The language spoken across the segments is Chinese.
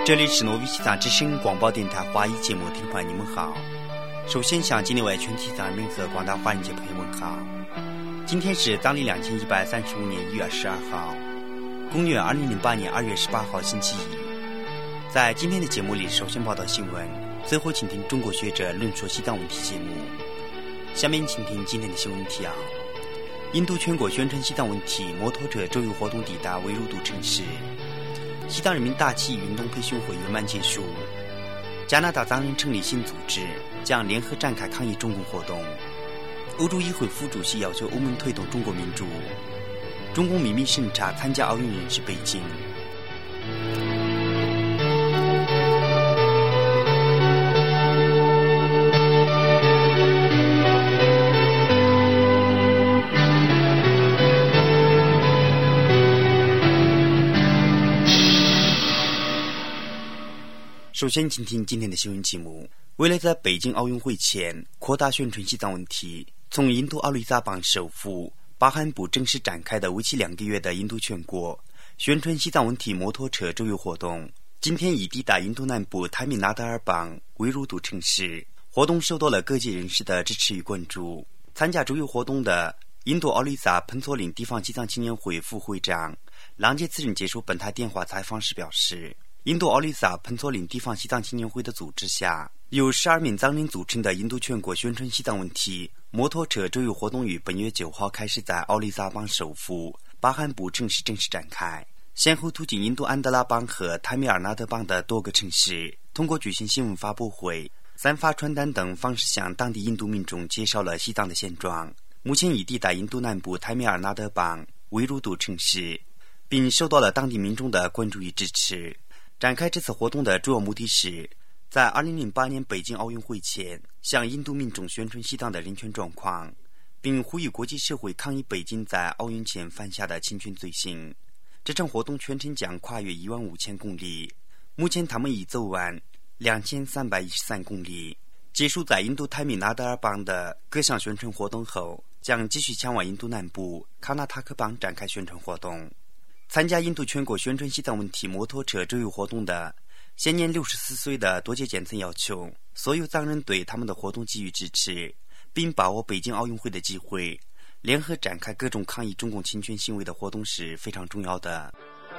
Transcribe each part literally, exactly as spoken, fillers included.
这里是挪威西藏之声广播电台华语节目，听众朋友你们好。首先向今天外全体藏人民和广大华人界朋友们好。今天是当历两千一百三十五年一月二十二号，公元二零零八年二月十八号星期一。在今天的节目里，首先报道新闻，最后请听中国学者论说西藏问题节目。下面请听今天的新闻提要。印度全国宣传西藏问题摩托车周游活动抵达维如都城市。西藏人民大起义运动培训会圆满结束。加拿大藏人成立新组织，将联合展开抗议中共活动。欧洲议会副主席要求欧盟推动中国民主。中共秘密审查参加奥运人士北京。首先请听今天的新闻节目。为了在北京奥运会前扩大宣传西藏问题，从印度奥里萨邦首府巴罕布正式展开的为期两个月的印度全国宣传西藏问题摩托车周游活动，今天已抵达印度南部泰米纳德尔邦维如都城市。活动受到了各界人士的支持与关注。参加周游活动的印度奥里萨彭措林地方西藏青年会副会长朗杰次仁接受本台电话采访时表示，印度奥里萨彭措林地方西藏青年会的组织下，由十二名藏人组成的印度全国宣传西藏问题摩托车周游活动于本月九号开始在奥里萨邦首府巴罕布城市正式展开，先后途经印度安德拉邦和泰米尔纳德邦的多个城市，通过举行新闻发布会、散发传单等方式向当地印度民众介绍了西藏的现状。目前已抵达印度南部泰米尔纳德邦维如都城市，并受到了当地民众的关注与支持。展开这次活动的主要目的是在二零零八年北京奥运会前向印度民众宣传西藏的人权状况，并呼吁国际社会抗议北京在奥运前犯下的侵权罪行。这场活动全程将跨越一万五千公里，目前他们已走完两千三百一十三公里。结束在印度泰米纳德尔邦的各项宣传活动后，将继续前往印度南部卡纳塔克邦展开宣传活动。参加印度全国宣传西藏问题摩托车周游活动的现年六十四岁的多杰坚曾要求所有藏人对他们的活动给予支持，并把握北京奥运会的机会，联合展开各种抗议中共侵权行为的活动是非常重要的。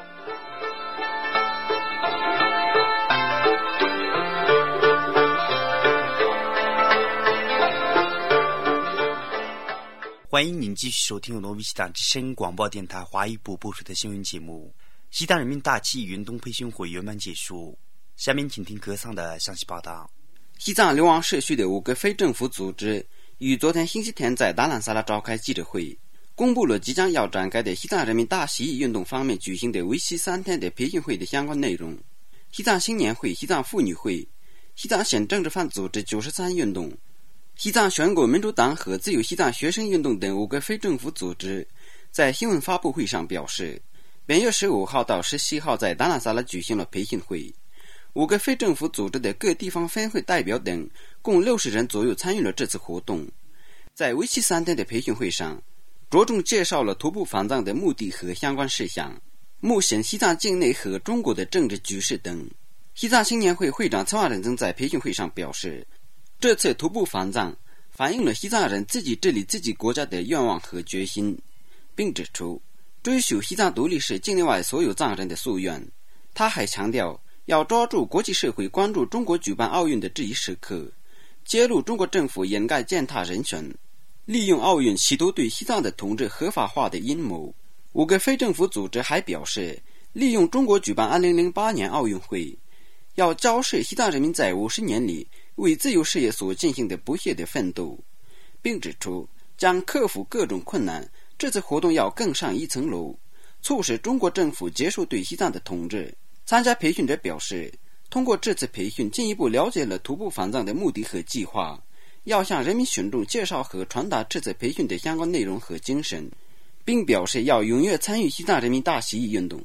欢迎您继续收听由挪威西藏之声广播电台华语部播出的新闻节目。西藏人民大起义运动培训会圆满结束，下面请听歌桑的详细报道。 西藏流亡社区的五个非政府组织于昨天星期天在达兰萨拉召开记者会，公布了即将要展开的西藏人民大起义运动方面举行的为期三天的培训会的相关内容。西藏青年会、西藏妇女会、西藏县政治犯组织九十三运动、西藏全国民主党和自由西藏学生运动等五个非政府组织在新闻发布会上表示，本月十五号到十七号在达兰萨拉举行了培训会。五个非政府组织的各地方分会代表等共六十人左右参与了这次活动。在为期三天的培训会上，着重介绍了徒步访藏的目的和相关事项，目前西藏境内和中国的政治局势等。西藏青年会会长岑瓦仁曾在培训会上表示，这次徒步访藏反映了西藏人自己治理自己国家的愿望和决心，并指出追求西藏独立是境内外所有藏人的夙愿。他还强调要抓住国际社会关注中国举办奥运的这一时刻，揭露中国政府掩盖践踏人权，利用奥运企图对西藏的统治合法化的阴谋。五个非政府组织还表示，利用中国举办二零零八年奥运会，要昭示西藏人民在五十年里为自由事业所进行的不懈的奋斗，并指出将克服各种困难，这次活动要更上一层楼，促使中国政府结束对西藏的统治。参加培训者表示，通过这次培训进一步了解了徒步访藏的目的和计划，要向人民群众介绍和传达这次培训的相关内容和精神，并表示要踊跃参与西藏人民大起义运动。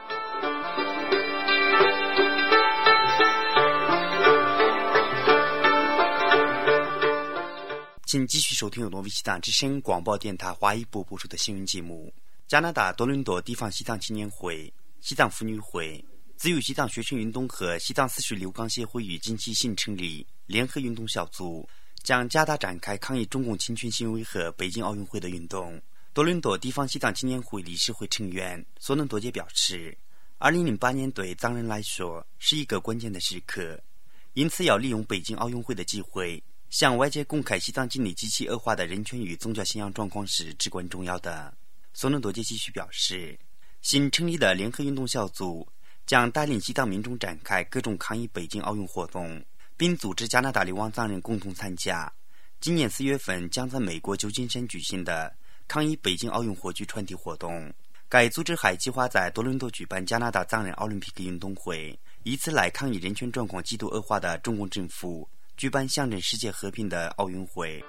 请继续收听由挪威西藏之声广播电台华语部播出的新闻节目。加拿大多伦多地方西藏青年会、西藏妇女会、 自由西藏学生运动和西藏四十六钢协会与经济新成立联合运动小组，将加大展开抗议中共侵权行为和北京奥运会的运动。多伦多地方西藏青年会理事会成员索能多杰表示，二零零八年对藏人来说是一个关键的时刻，因此要利用北京奥运会的机会，向外界公开西藏境内极其恶化的人权与宗教信仰状况是至关重要的。索能多杰继续表示，新成立的联合运动小组将带领西藏民众展开各种抗议北京奥运活动，并组织加拿大流亡藏人共同参加今年四月份将在美国旧金山举行的抗议北京奥运火炬传递活动。该组织还计划在多伦多举办加拿大藏人奥林匹克运动会，以此来抗议人权状况极度恶化的中共政府举办象征世界和平的奥运会。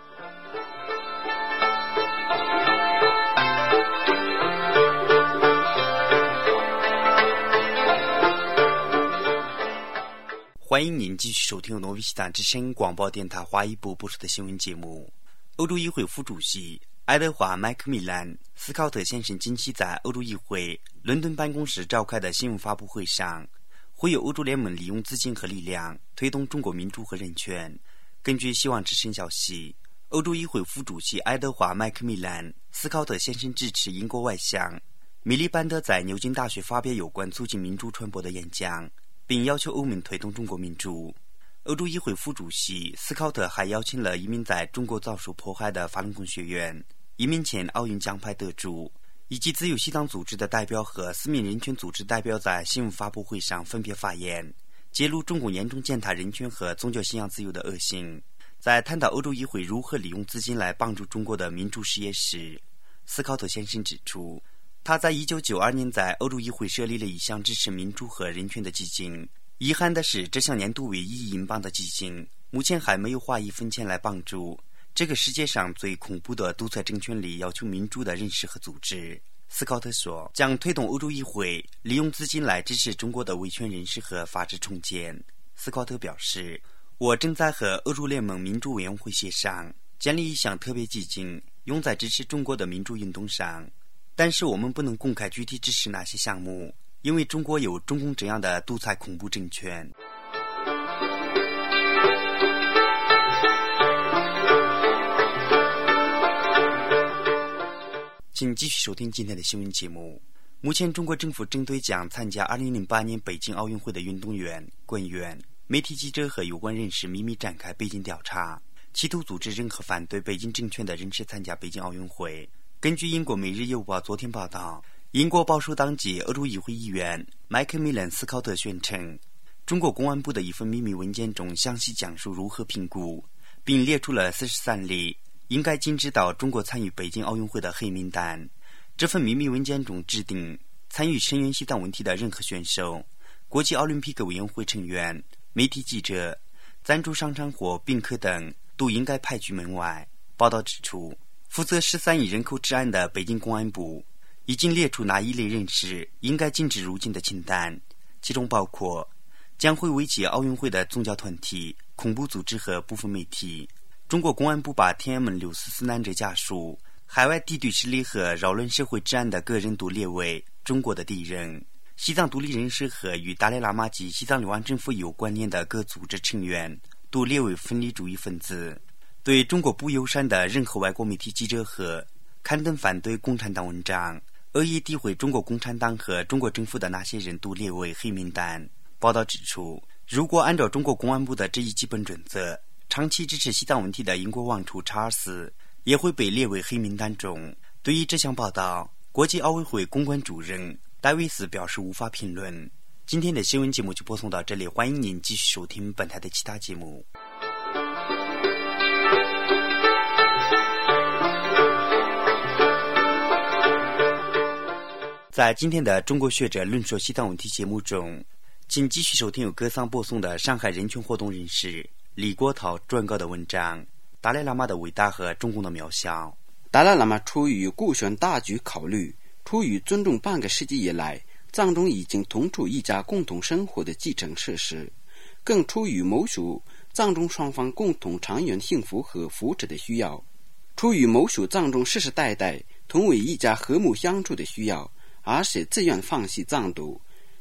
欢迎您继续收听诺维西藏之声广播电台华语部播出的新闻节目。欧洲议会副主席爱德华·麦克米兰斯考特先生近期在欧洲议会伦敦办公室召开的新闻发布会上，呼吁欧洲联盟利用资金和力量推动中国民主和人权。根据希望之声消息，欧洲议会副主席爱德华·麦克米兰斯考特先生支持英国外相米利班德在牛津大学发表有关促进民主传播的演讲，并要求欧盟推动中国民主。欧洲议会副主席斯考特还邀请了一名在中国遭受迫害的法轮功学员、一名前奥运奖牌得主以及自由西藏组织的代表和四名人权组织代表在新闻发布会上分别发言，揭露中共严重践踏人权和宗教信仰自由的恶行。在谈到欧洲议会如何利用资金来帮助中国的民主事业时，斯考特先生指出，他在一九九二年在欧洲议会设立了一项支持民主和人权的基金。遗憾的是，这项年度为一亿英镑的基金目前还没有花一分钱来帮助这个世界上最恐怖的独裁政权里要求民主的人士和组织。斯考特说，将推动欧洲议会利用资金来支持中国的维权人士和法治重建。斯考特表示，我正在和欧洲联盟民主委员会协商，建立一项特别基金用在支持中国的民主运动上，但是我们不能公开具体支持哪些项目，因为中国有中共这样的独裁恐怖政权。请继续收听今天的新闻节目。目前中国政府针对将参加二零零八年北京奥运会的运动员、官员、媒体记者和有关人士秘密展开北京调查，企图组织任何反对北京政权的人士参加北京奥运会。根据英国《每日邮报》昨天报道，英国保守党籍欧洲议会议员麦克米兰斯考特宣称，中国公安部的一份秘密文件中详细讲述如何评估，并列出了四十三例应该禁止到中国参与北京奥运会的黑名单。这份秘密文件中指定，参与声援西藏问题的任何选手、国际奥林匹克委员会成员、媒体记者、赞助商场或宾客等都应该排拒门外。报道指出，负责十三亿人口治安的北京公安部已经列出哪一类人士应该禁止入境的清单，其中包括将会危及奥运会的宗教团体、恐怖组织和部分媒体。中国公安部把天安门六四死难者家属、海外敌对势力和扰乱社会治安的个人都列为中国的敌人。西藏独立人士和与达赖喇嘛及西藏流亡政府有关联的各组织成员都列为分离主义分子。对中国不友善的任何外国媒体记者和刊登反对共产党文章、恶意诋毁中国共产党和中国政府的那些人都列为黑名单。报道指出，如果按照中国公安部的这一基本准则，长期支持西藏问题的英国王储查尔斯也会被列为黑名单中。对于这项报道，国际奥委会公关主任戴维斯表示无法评论。今天的新闻节目就播送到这里，欢迎您继续收听本台的其他节目。在今天的中国学者论说西藏问题节目中，请继续收听由歌桑播送的上海人权活动人士李国涛撰稿的文章《达赖喇嘛的伟大和中共的渺小》。 达赖喇嘛出于顾全大局考虑，出于尊重半个世纪以来藏中已经同处一家共同生活的继承事实，更出于谋求藏中双方共同长远幸福和福祉的需要，出于谋求藏中世世代代同为一家和睦相处的需要，而是自愿放弃藏独，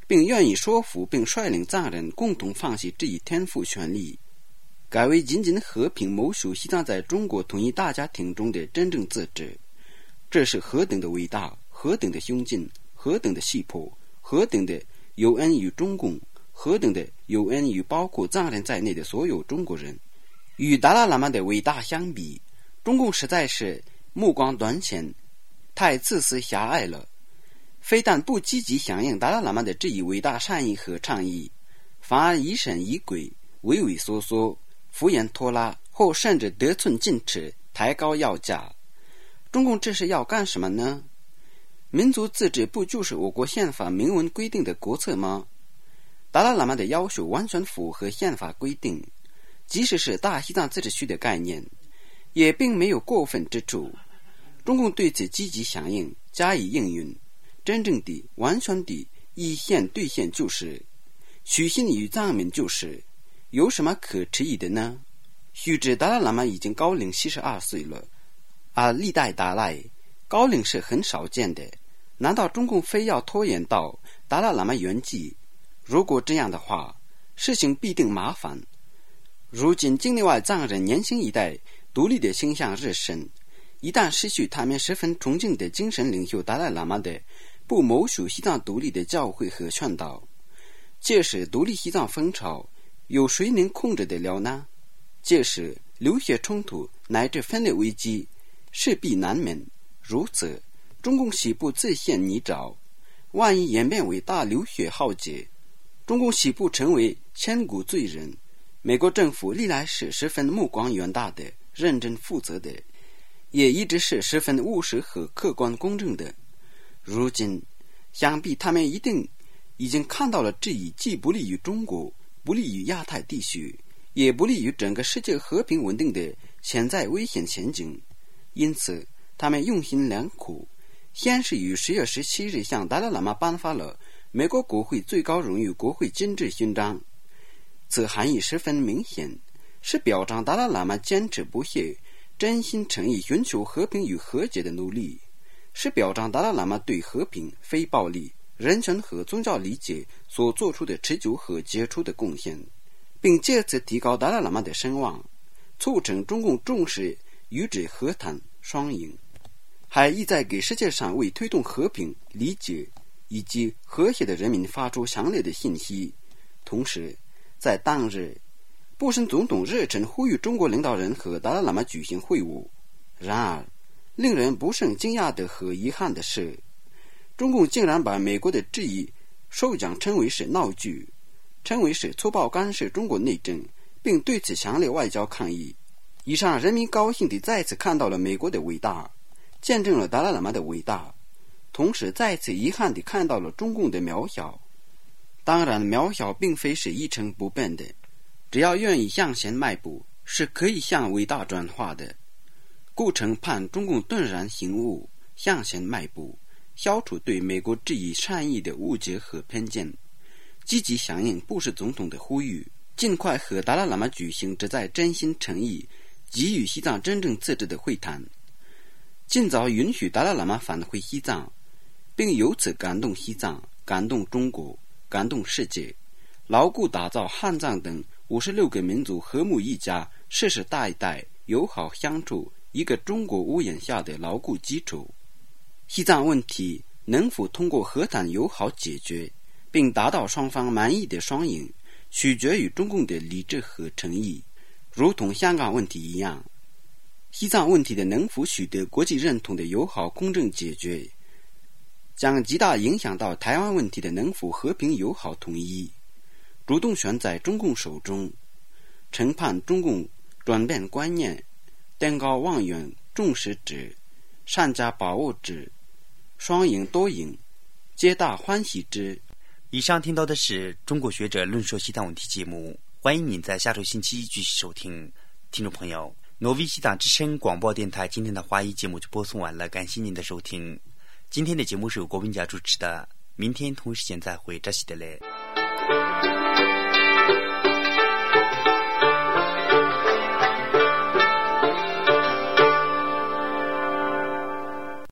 并愿意说服并率领藏人共同放弃这一天赋权利，改为仅仅和平谋求西藏在中国统一大家庭中的真正自治。这是何等的伟大，何等的雄劲，何等的气魄，何等的有恩于中共，何等的有恩于包括藏人在内的所有中国人。与达赖喇嘛的伟大相比，中共实在是目光短浅，太自私狭隘了。非但不积极响应达赖喇嘛的这一伟大善意和倡议，反而疑神疑鬼，畏畏缩缩，敷衍拖拉，或甚至得寸进尺，抬高要价。中共这是要干什么呢？民族自治不就是我国宪法明文规定的国策吗？达赖喇嘛的要求完全符合宪法规定，即使是大西藏自治区的概念，也并没有过分之处。中共对此积极响应，加以应允，真正的完全的依宪兑现就是，许信于藏民就是，有什么可迟疑的呢？须知达赖喇嘛已经高龄七十二岁了，而历代达赖高龄是很少见的，难道中共非要拖延到达赖喇嘛圆寂？如果这样的话，事情必定麻烦。如今境内外藏人年轻一代独立的倾向日深，一旦失去他们十分崇敬的精神领袖达赖喇嘛的不谋求西藏独立的教诲和劝导，届时独立西藏风潮有谁能控制得了呢？届时流血冲突乃至分裂危机势必难免。如此，中共岂不自陷泥沼？万一演变为大流血浩劫，中共岂不成为千古罪人？美国政府历来是十分目光远大的，认真负责的，也一直是十分务实和客观公正的。如今想必他们一定已经看到了这一既不利于中国，不利于亚太地区，也不利于整个世界和平稳定的潜在危险前景。因此他们用心良苦，先是于十月十七日向达赖喇嘛颁发了美国国会最高荣誉国会金质勋章，此含义十分明显，是表彰达赖喇嘛坚持不懈、真心诚意寻求和平与和解的努力，是表彰达赖喇嘛对和平、非暴力、人权和宗教理解所做出的持久和杰出的贡献，并借此提高达赖喇嘛的声望，促成中共重视与之和谈双赢，还意在给世界上为推动和平、理解以及和谐的人民发出强烈的信息。同时在当日，布什总统热忱呼吁中国领导人和达赖喇嘛举行会晤。然而令人不胜惊讶的和遗憾的是，中共竟然把美国的质疑授奖称为是闹剧，称为是粗暴干涉中国内政，并对此强烈外交抗议。以上人民高兴地再次看到了美国的伟大，见证了达赖喇嘛的伟大，同时再次遗憾地看到了中共的渺小。当然渺小并非是一成不变的，只要愿意向前迈步，是可以向伟大转化的。故诚盼中共顿然醒悟，向前迈步，消除对美国质疑善意的误解和偏见，积极响应布什总统的呼吁，尽快和达赖喇嘛举行旨在真心诚意给予西藏真正自治的会谈，尽早允许达赖喇嘛返回西藏，并由此感动西藏，感动中国，感动世界，牢固打造汉藏等五十六个民族和睦一家、世世代代友好相处一个中国屋檐下的牢固基础。西藏问题能否通过和谈友好解决，并达到双方满意的双赢，取决于中共的理智和诚意。如同香港问题一样，西藏问题的能否取得国际认同的友好公正解决，将极大影响到台湾问题的能否和平友好统一。主动权在中共手中，诚盼中共转变观念，登高望远，重视之，善加把握之，双赢多赢，皆大欢喜之。 以上听到的是中国学者论说西藏问题节目，欢迎您在下周星期一继续收听。听众朋友，挪威西藏之声广播电台今天的华语节目就播送完了，感谢您的收听。今天的节目是由国文家主持的，明天同时间再会，扎西德勒。